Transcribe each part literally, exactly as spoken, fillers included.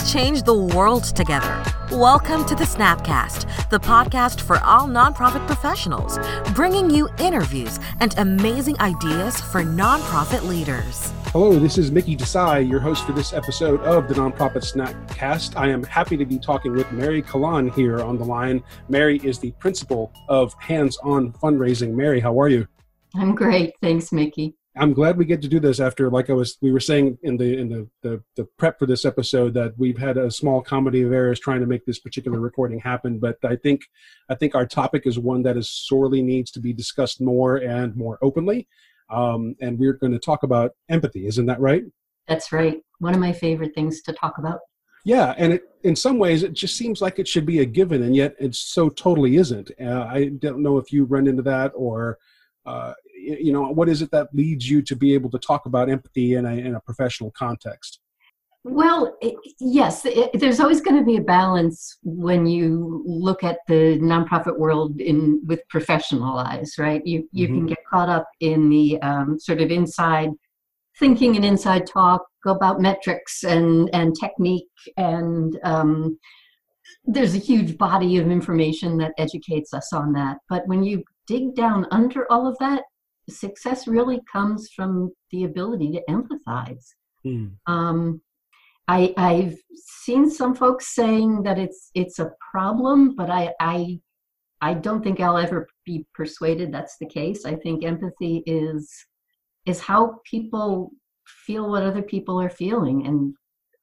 change the world together. Welcome to the Snapcast, the podcast for all nonprofit professionals, bringing you interviews and amazing ideas for nonprofit leaders. Hello, this is Mickey Desai, your host for this episode of the Nonprofit Snapcast. I am happy to be talking with Mary Kalan here on the line. Mary is the principal of Hands-On Fundraising. Mary, how are you? I'm great. Thanks, Mickey. I'm glad we get to do this after, like I was, we were saying in the in the, the, the prep for this episode, that we've had a small comedy of errors trying to make this particular recording happen. But I think I think our topic is one that is sorely needs to be discussed more and more openly. Um, and we're going to talk about empathy. Isn't that right? That's right. One of my favorite things to talk about. Yeah, and it, in some ways, it just seems like it should be a given, and yet it so totally isn't. Uh, I don't know if you run into that, or uh, you know, what is it that leads you to be able to talk about empathy in a in a professional context? Well, it, yes, it, there's always going to be a balance when you look at the nonprofit world in with professional eyes, right? You you mm-hmm. can get caught up in the um, sort of inside thinking and inside talk about metrics and and technique, and um, there's a huge body of information that educates us on that. But when you dig down under all of that, success really comes from the ability to empathize. Mm. Um, I, I've seen some folks saying that it's it's a problem, but I, I I don't think I'll ever be persuaded that's the case. I think empathy is is how people feel what other people are feeling, and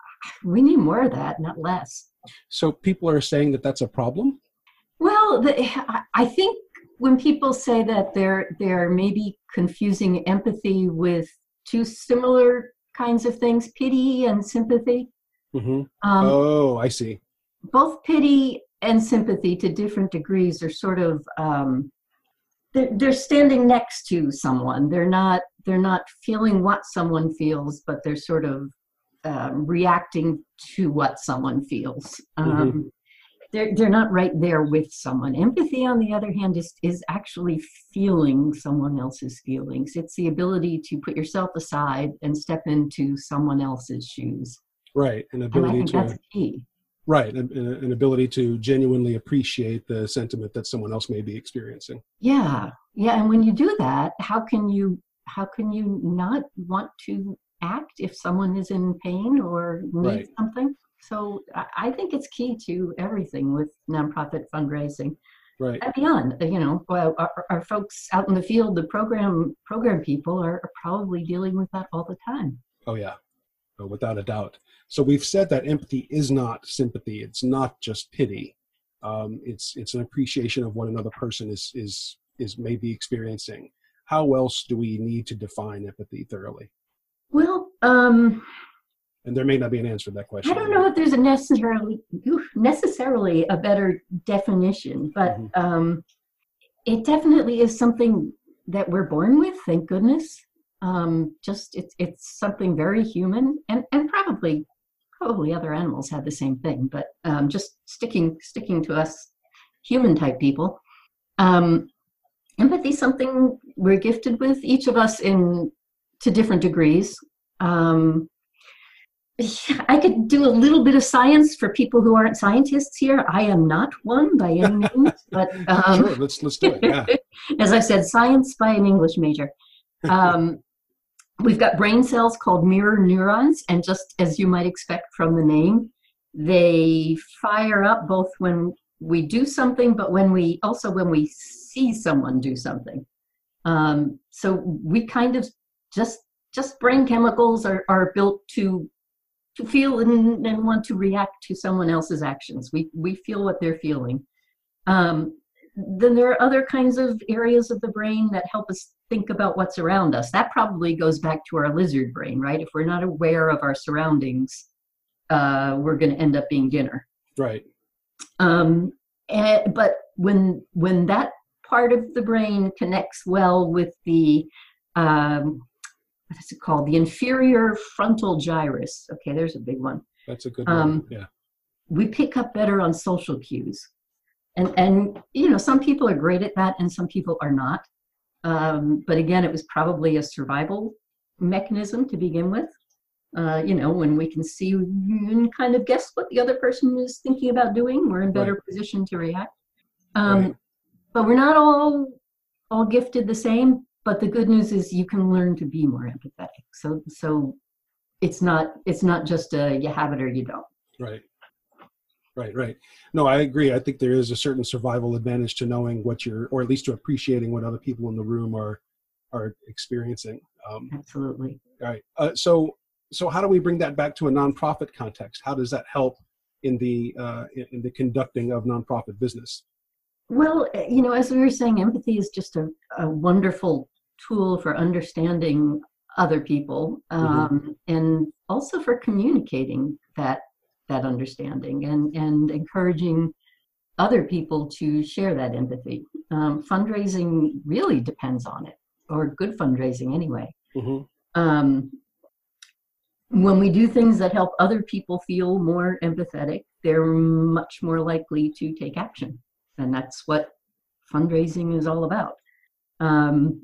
we need more of that, not less. So people are saying that that's a problem? Well, the, I think when people say that they're they're maybe confusing empathy with two similar kinds of things, pity and sympathy. Mm-hmm. Um, oh, I see. Both pity and sympathy, to different degrees, are sort of um, they're, they're standing next to someone. They're not they're not feeling what someone feels, but they're sort of um, reacting to what someone feels. Um, mm-hmm. They're they're not right there with someone. Empathy, on the other hand, is is actually feeling someone else's feelings. It's the ability to put yourself aside and step into someone else's shoes. Right, an ability and I think to that's key. Right, an, an ability to genuinely appreciate the sentiment that someone else may be experiencing. Yeah, yeah, and when you do that, how can you how can you not want to act if someone is in pain or needs right. something? So I think it's key to everything with nonprofit fundraising, right? And beyond. You know, well, our, our folks out in the field, the program program people are, are probably dealing with that all the time. Oh yeah, oh, without a doubt. So we've said that empathy is not sympathy; it's not just pity. Um, it's it's an appreciation of what another person is is is maybe experiencing. How else do we need to define empathy thoroughly? Well. Um, And there may not be an answer to that question. I don't know if there's a necessarily necessarily a better definition, but mm-hmm. um, it definitely is something that we're born with. Thank goodness. Um, just it's it's something very human, and, and probably probably other animals have the same thing. But um, just sticking sticking to us human type people, um, empathy is something we're gifted with. Each of us in to different degrees. Um, I could do a little bit of science for people who aren't scientists here. I am not one by any means, but um, sure, let's let's do it. Yeah. As I said, science by an English major. Um, we've got brain cells called mirror neurons, and just as you might expect from the name, they fire up both when we do something, but when we also when we see someone do something. Um, so we kind of just just brain chemicals are are built to. to feel and, and want to react to someone else's actions. We we feel what they're feeling. Um, then there are other kinds of areas of the brain that help us think about what's around us. That probably goes back to our lizard brain, right? If we're not aware of our surroundings, uh, we're going to end up being dinner. Right. Um, and, but when when that part of the brain connects well with the um, what is it called? The inferior frontal gyrus. Okay, there's a big one. That's a good one. Um, yeah. We pick up better on social cues. And, and you know, some people are great at that and some people are not. Um, but again, it was probably a survival mechanism to begin with. Uh, you know, when we can see and kind of guess what the other person is thinking about doing, we're in better Right. position to react. Um, Right. but we're not all all gifted the same. But the good news is you can learn to be more empathetic. So so it's not it's not just a you have it or you don't. Right. Right, right. No, I agree. I think there is a certain survival advantage to knowing what you're, or at least to appreciating what other people in the room are are experiencing. Um, Absolutely. all right. Uh, so, so how do we bring that back to a nonprofit context? How does that help in the uh, in, in the conducting of nonprofit business? Well, you know, as we were saying, empathy is just a, a wonderful tool for understanding other people, um, mm-hmm. and also for communicating that that understanding and, and encouraging other people to share that empathy. Um, fundraising really depends on it, or good fundraising anyway. Mm-hmm. Um, when we do things that help other people feel more empathetic, they're much more likely to take action. And that's what fundraising is all about. Um,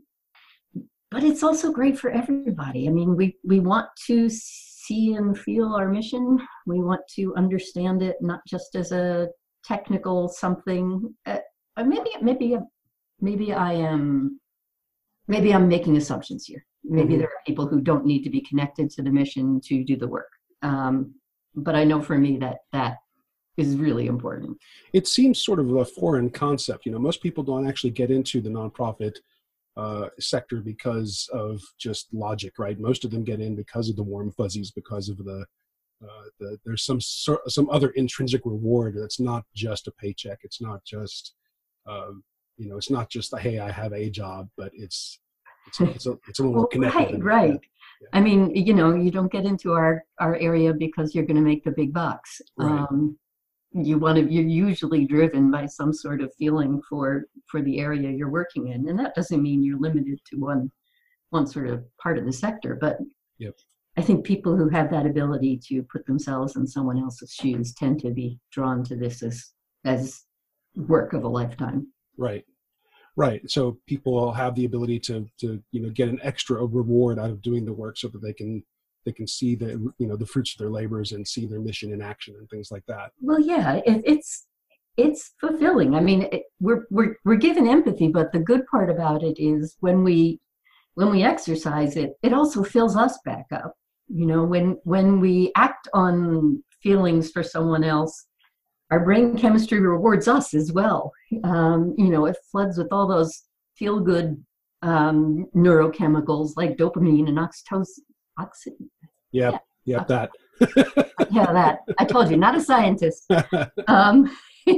but it's also great for everybody. I mean, we, we want to see and feel our mission. We want to understand it not just as a technical something. Uh, maybe, maybe, maybe I am, maybe I'm making assumptions here. Maybe mm-hmm. there are people who don't need to be connected to the mission to do the work. Um, but I know for me that that is really important. It seems sort of a foreign concept. You know, most people don't actually get into the nonprofit uh, sector because of just logic, right? Most of them get in because of the warm fuzzies, because of the, uh, the there's some sort some other intrinsic reward that's not just a paycheck. It's not just, um, you know, it's not just a, hey, I have a job, but it's it's it's a, it's a little more connected. Right, right. Yeah. I mean, you know, you don't get into our our area because you're going to make the big bucks. Right. Um, you want to you're usually driven by some sort of feeling for for the area you're working in, and that doesn't mean you're limited to one one sort of part of the sector, but yep. I think people who have that ability to put themselves in someone else's shoes tend to be drawn to this as as work of a lifetime. Right, right. So people have the ability to to you know get an extra reward out of doing the work, so that they can they can see the you know the fruits of their labors and see their mission in action and things like that. Well, yeah, it, it's it's fulfilling. I mean, it, we're we're we're given empathy, but the good part about it is when we when we exercise it, it also fills us back up. You know, when when we act on feelings for someone else, our brain chemistry rewards us as well. Um, you know, it floods with all those feel-good um, neurochemicals like dopamine and oxytocin. Oxy- yep, yeah, yep, that. yeah, that. I told you, not a scientist. Um,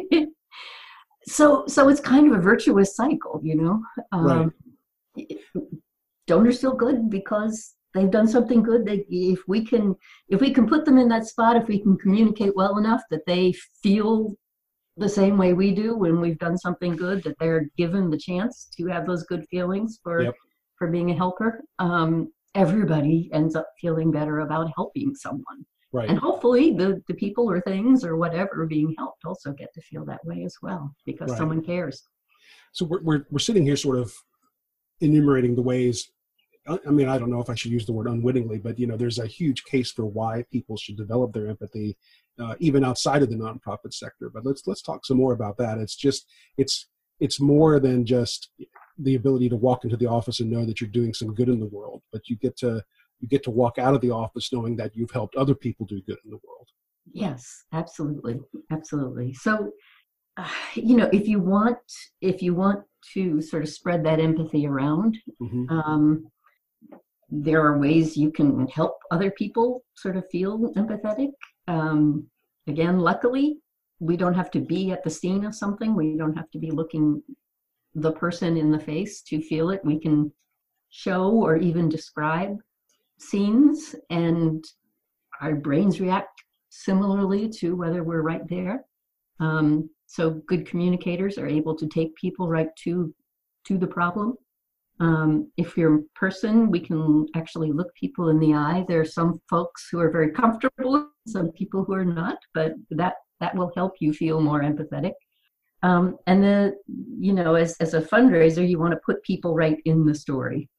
so, so it's kind of a virtuous cycle, you know. Um, right. Donors feel good because they've done something good. They, if we can, if we can put them in that spot, if we can communicate well enough that they feel the same way we do when we've done something good, that they're given the chance to have those good feelings for yep. for being a helper. Um, everybody ends up feeling better about helping someone. Right. And hopefully the, the people or things or whatever being helped also get to feel that way as well, because right. someone cares. So we're, we're, we're sitting here sort of enumerating the ways, I mean, I don't know if I should use the word unwittingly, but, you know, there's a huge case for why people should develop their empathy, uh, even outside of the nonprofit sector. But let's, let's talk some more about that. It's just, it's, it's more than just the ability to walk into the office and know that you're doing some good in the world, but you get to, you get to walk out of the office knowing that you've helped other people do good in the world. Yes, absolutely. Absolutely. So, uh, you know, if you want, if you want to sort of spread that empathy around, mm-hmm. um, there are ways you can help other people sort of feel empathetic. Um, again, luckily, we don't have to be at the scene of something. We don't have to be looking the person in the face to feel it. We can show or even describe scenes, and our brains react similarly to whether we're right there. Um, so good communicators are able to take people right to to the problem. Um, if you're a person, we can actually look people in the eye. There are some folks who are very comfortable, some people who are not, but that that will help you feel more empathetic. Um, and the, you know, as, as a fundraiser, you want to put people right in the story.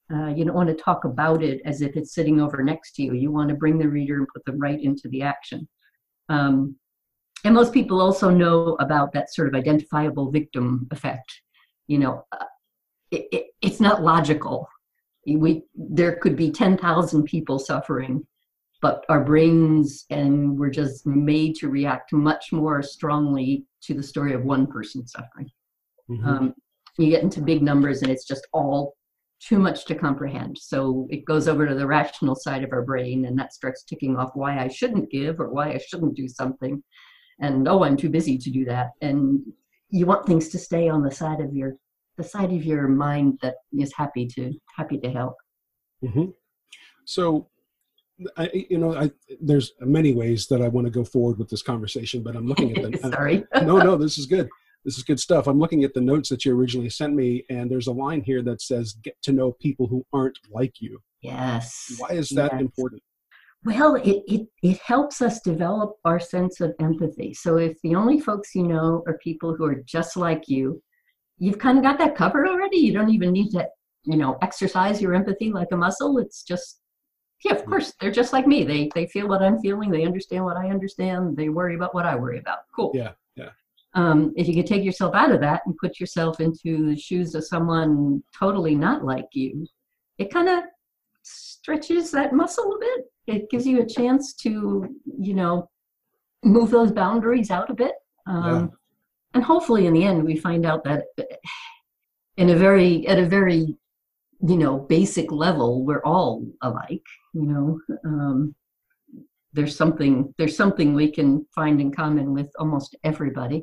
Uh, you don't want to talk about it as if it's sitting over next to you. You want to bring the reader and put them right into the action. Um, and most people also know about that sort of identifiable victim effect. You know, uh, it, it, it's not logical. We, there could be ten thousand people suffering, but our brains and we're just made to react much more strongly to the story of one person suffering. Mm-hmm. Um, you get into big numbers and it's just all too much to comprehend. So it goes over to the rational side of our brain, and that starts ticking off why I shouldn't give or why I shouldn't do something. And, oh, I'm too busy to do that. And you want things to stay on the side of your, the side of your mind that is happy to, happy to help. Mm-hmm. So, I, you know, I, there's many ways that I want to go forward with this conversation, but I'm looking at the, sorry. no, no, this is good. This is good stuff. I'm looking at the notes that you originally sent me, and there's a line here that says, get to know people who aren't like you. Yes. Why is that yes. important? Well, it, it, it helps us develop our sense of empathy. So if the only folks you know are people who are just like you, you've kind of got that covered already. You don't even need to, you know, exercise your empathy like a muscle. It's just, yeah, of course, they're just like me. They, they feel what I'm feeling. They understand what I understand. They worry about what I worry about. Cool. Yeah, yeah. Um, if you could take yourself out of that and put yourself into the shoes of someone totally not like you, it kind of stretches that muscle a bit. It gives you a chance to, you know, move those boundaries out a bit. Um, yeah. And hopefully in the end, we find out that in a very, at a very, you know, basic level, we're all alike, you know. Um, there's something, there's something we can find in common with almost everybody.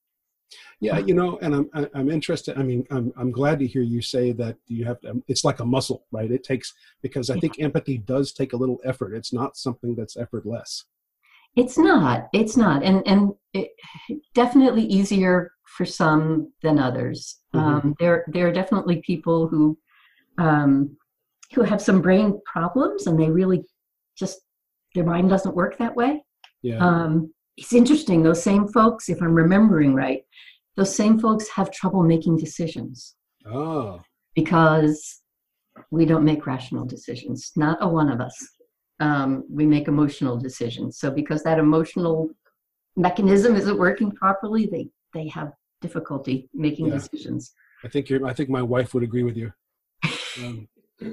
Yeah, you know, and I'm I'm interested. I mean, I'm I'm glad to hear you say that you have to. It's like a muscle, right? It takes, because I think empathy does take a little effort. It's not something that's effortless. It's not. It's not, and and it, definitely easier for some than others. Mm-hmm. Um, there there are definitely people who um, who have some brain problems, and they really just their mind doesn't work that way. Yeah. Um, it's interesting. Those same folks, if I'm remembering right, those same folks have trouble making decisions. Oh. Because we don't make rational decisions. Not a one of us. Um, we make emotional decisions. So because that emotional mechanism isn't working properly, they, they have difficulty making yeah. decisions. I think you're, I think my wife would agree with you. Um,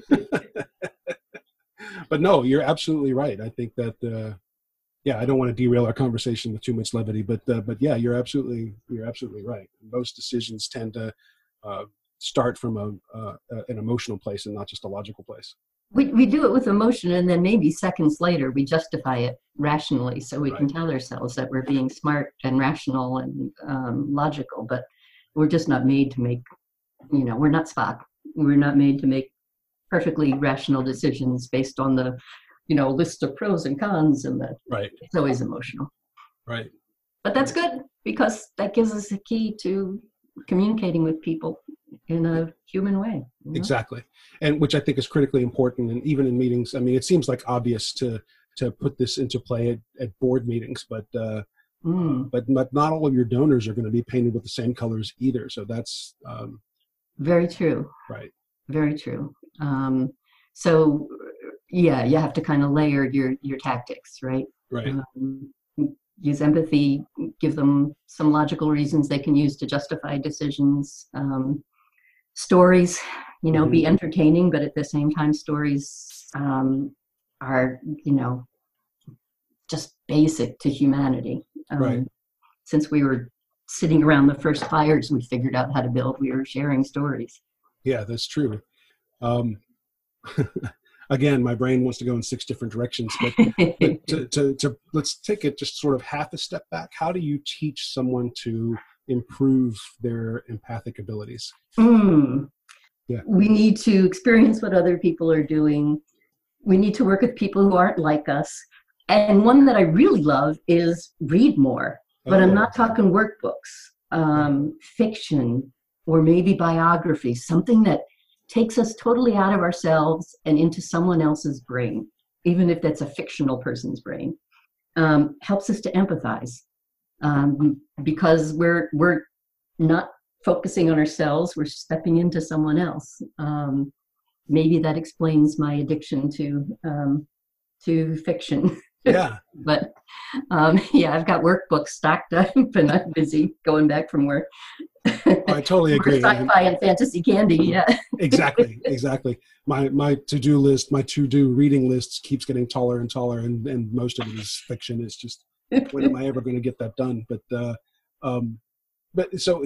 but no, you're absolutely right. I think that, uh, yeah, I don't want to derail our conversation with too much levity, but uh, but yeah, you're absolutely you're absolutely right. Most decisions tend to uh, start from a uh, an emotional place and not just a logical place. We we do it with emotion, and then maybe seconds later we justify it rationally, so we right. can tell ourselves that we're being smart and rational and um, logical. But we're just not made to make, you know, we're not Spock. We're not made to make perfectly rational decisions based on the, you know, list of pros and cons, and that right. it's always emotional. Right. But that's good, because that gives us a key to communicating with people in a human way. You know? Exactly. And which I think is critically important. And even in meetings, I mean, it seems like obvious to, to put this into play at, at board meetings, but, uh, mm. but not, not all of your donors are going to be painted with the same colors either. So that's, um, very true. Right. Very true. Um, so yeah, you have to kind of layer your, your tactics, right? Right. Um, use empathy, give them some logical reasons they can use to justify decisions. Um, stories, you know, mm-hmm. be entertaining, but at the same time, stories um, are, you know, just basic to humanity. Um, right. Since we were sitting around the first fires we figured out how to build, we were sharing stories. Yeah, that's true. Um, again, my brain wants to go in six different directions, but, but to, to, to let's take it just sort of half a step back. How do you teach someone to improve their empathic abilities? Mm. Yeah. We need to experience what other people are doing. We need to work with people who aren't like us. And one that I really love is read more, but oh. I'm not talking workbooks, um, fiction, or maybe biography, something that takes us totally out of ourselves and into someone else's brain, even if that's a fictional person's brain, um, helps us to empathize, um, because we're we're not focusing on ourselves, we're stepping into someone else. Um, maybe that explains my addiction to um, to fiction. Yeah. But um, yeah, I've got workbooks stacked up and I'm busy going back from work. I totally agree. Sci-fi and fantasy candy, yeah. Exactly, exactly. My my to-do list, my to-do reading lists keeps getting taller and taller, and, and most of it is fiction. It's just, when am I ever going to get that done? But uh, um, but so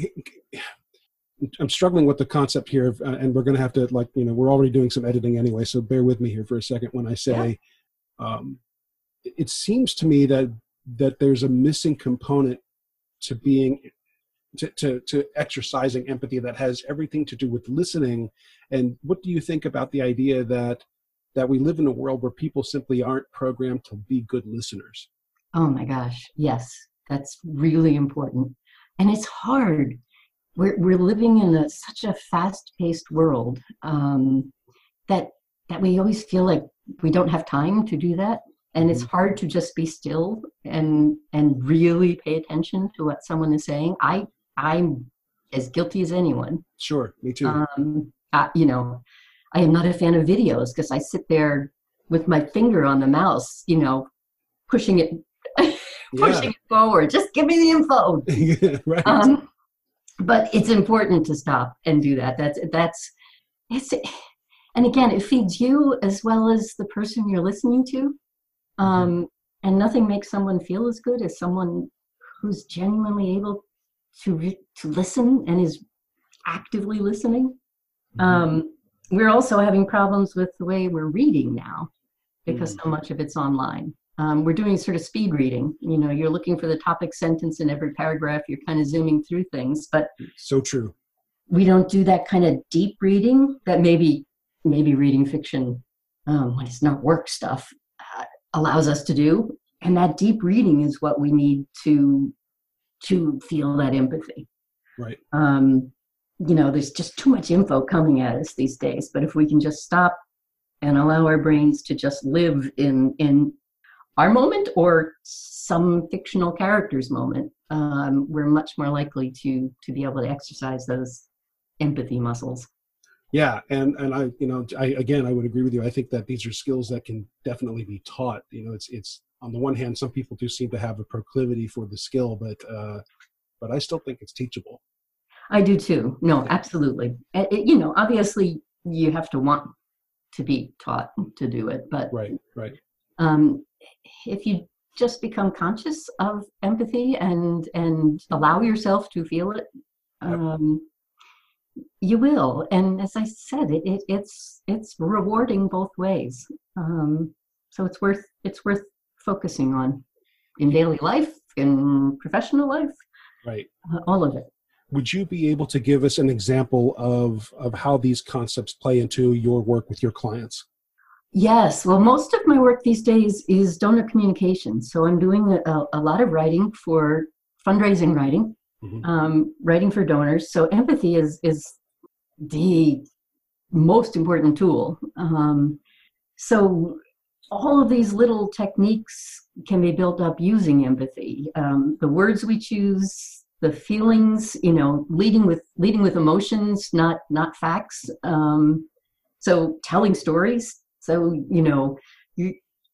I'm struggling with the concept here, of, uh, and we're going to have to, like, you know, we're already doing some editing anyway, so bear with me here for a second when I say, yeah. um, it seems to me that that there's a missing component to being to, to to exercising empathy that has everything to do with listening. And what do you think about the idea that that we live in a world where people simply aren't programmed to be good listeners? Oh my gosh, yes, that's really important, and it's hard. We're we're living in a, such a fast-paced world um, that that we always feel like we don't have time to do that. And it's hard to just be still and and really pay attention to what someone is saying. I I'm as guilty as anyone. Sure, me too. Um, I, you know, I am not a fan of videos because I sit there with my finger on the mouse, you know, pushing it, pushing yeah. it forward. Just give me the info. Yeah, right. Um, but it's important to stop and do that. That's that's it's, and again, it feeds you as well as the person you're listening to. Um, and nothing makes someone feel as good as someone who's genuinely able to re- to listen and is actively listening. Mm-hmm. Um, we're also having problems with the way we're reading now because mm-hmm. so much of it's online. Um, we're doing sort of speed reading. You know, you're looking for the topic sentence in every paragraph. You're kind of zooming through things, but so true. We don't do that kind of deep reading that maybe maybe reading fiction um, when it's not work stuff allows us to do, and that deep reading is what we need to to feel that empathy. Right. Um, you know, there's just too much info coming at us these days, but if we can just stop and allow our brains to just live in in our moment or some fictional character's moment, um, we're much more likely to to be able to exercise those empathy muscles. Yeah, and and I, you know, I again, I would agree with you. I think that these are skills that can definitely be taught. You know, it's it's on the one hand, some people do seem to have a proclivity for the skill, but uh, but I still think it's teachable. I do too. No, absolutely. It, it, you know, obviously, you have to want to be taught to do it, but right, right. Um, if you just become conscious of empathy and and allow yourself to feel it. Um, yep. You will, and as I said, it, it it's it's rewarding both ways. Um, so it's worth it's worth focusing on in daily life, in professional life, right? Uh, all of it. Would you be able to give us an example of of how these concepts play into your work with your clients? Yes. Well, most of my work these days is donor communication. So I'm doing a, a lot of writing for fundraising writing. Mm-hmm. Um, writing for donors. So empathy is is the most important tool. Um, so all of these little techniques can be built up using empathy. Um, the words we choose, the feelings, you know, leading with leading with emotions, not not facts. Um, so telling stories. So you know, you.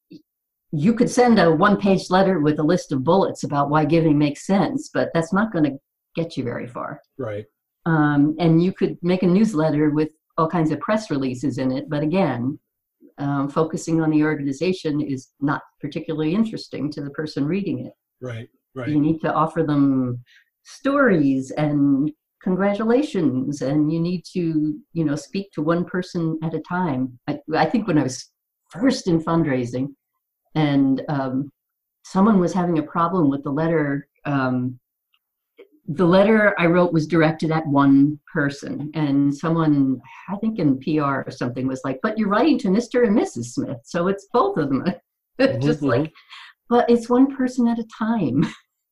You could send a one-page letter with a list of bullets about why giving makes sense, but that's not going to get you very far. Right. Um, and you could make a newsletter with all kinds of press releases in it, but again, um, focusing on the organization is not particularly interesting to the person reading it. Right, right. You need to offer them stories and congratulations, and you need to, you know, speak to one person at a time. I, I think when I was first in fundraising, and um, someone was having a problem with the letter. Um, the letter I wrote was directed at one person, and someone, I think in P R or something, was like, "But you're writing to Mister and Missus Smith, so it's both of them." Just mm-hmm. like, but it's one person at a time.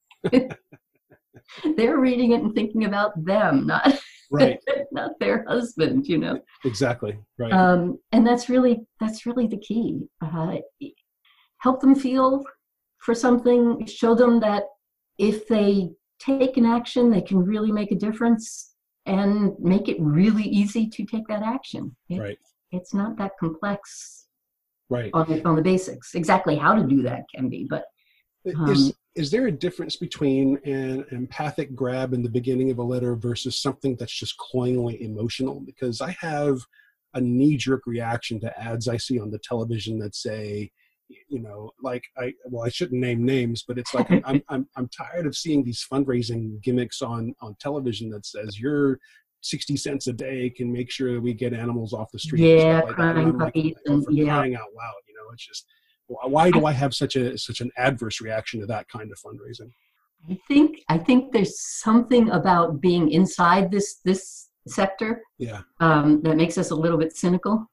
They're reading it and thinking about them, not right, not their husband. You know, exactly right. Um, and that's really that's really the key. Uh, help them feel for something, show them that if they take an action, they can really make a difference, and make it really easy to take that action. It, right. it's not that complex. Right. On the, on the basics. Exactly how to do that can be, but um, is is there a difference between an empathic grab in the beginning of a letter versus something that's just cloyingly emotional? Because I have a knee-jerk reaction to ads I see on the television that say, you know, like I well, I shouldn't name names, but it's like I'm I'm I'm tired of seeing these fundraising gimmicks on on television that says your sixty cents a day can make sure that we get animals off the street. Yeah, and stuff like that. And I'm like, puppies oh, and, for yeah. crying out loud, you know, it's just, why do I have such a such an adverse reaction to that kind of fundraising? I think I think there's something about being inside this this sector, yeah, um, that makes us a little bit cynical,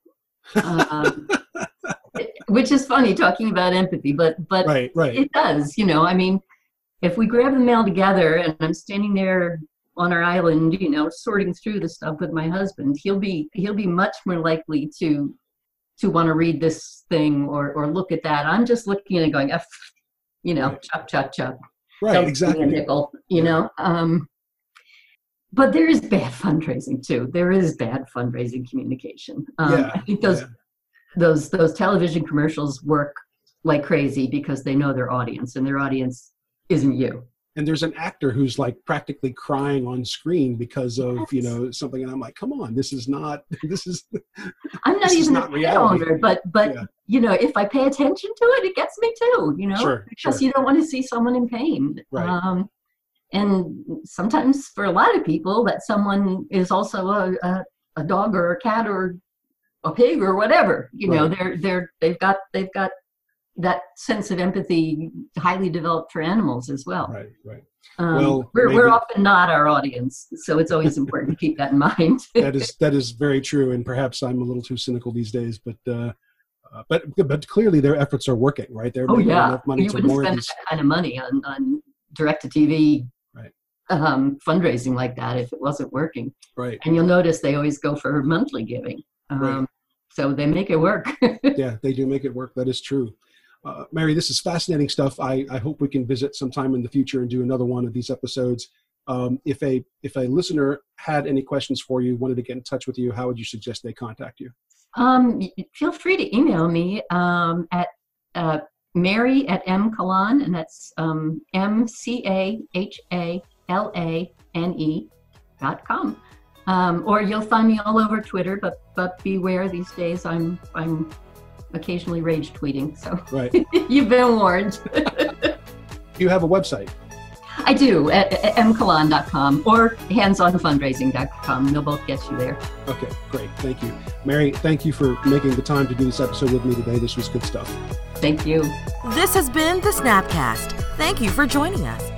um, which is funny talking about empathy, but but right, right. it does, you know. I mean, if we grab the mail together and I'm standing there on our island, you know, sorting through the stuff with my husband, he'll be he'll be much more likely to to want to read this thing or or look at that. I'm just looking at it going, F, you know, right. chop, chop, chop. Right, Don't exactly. give me a nickel, you know. Um, but there is bad fundraising too. There is bad fundraising communication. Um, yeah, I think those yeah. those those television commercials work like crazy because they know their audience, and their audience isn't you. And there's an actor who's like practically crying on screen because of, you know, something. And I'm like, come on, this is not, this is, I'm not even a pet owner, but, but, yeah. you know, if I pay attention to it, it gets me too, you know, sure, because sure. you don't want to see someone in pain. Right. Um, and sometimes for a lot of people that someone is also a, a, a dog or a cat or a pig or whatever, you know, right. they're, they're, they've got, they've got that sense of empathy highly developed for animals as well. Right, right. Um, well, we're, maybe, we're often not our audience, so it's always important to keep that in mind. that is that is very true, and perhaps I'm a little too cynical these days, but uh, uh, but but clearly their efforts are working, right? They're oh making yeah, enough money you to wouldn't more spend these... that kind of money on on direct to T V right. um, fundraising like that if it wasn't working. Right. And you'll notice they always go for monthly giving, um, right. so they make it work. Yeah, they do make it work. That is true. Uh, Mary, this is fascinating stuff. I, I hope we can visit sometime in the future and do another one of these episodes. Um, if a if a listener had any questions for you, wanted to get in touch with you, how would you suggest they contact you? Um, feel free to email me um, at uh, Mary at M Cahalane, and that's um, M C A H A L A N E dot com. Um, or you'll find me all over Twitter, but but beware these days. I'm I'm occasionally rage tweeting, so right. You've been warned. You have a website? I do, at, at m cahalane dot com or hands on fundraising dot com. They'll both get you there. Okay, great. Thank you. Mary, thank you for making the time to do this episode with me today. This was good stuff. Thank you. This has been the Snapcast. Thank you for joining us.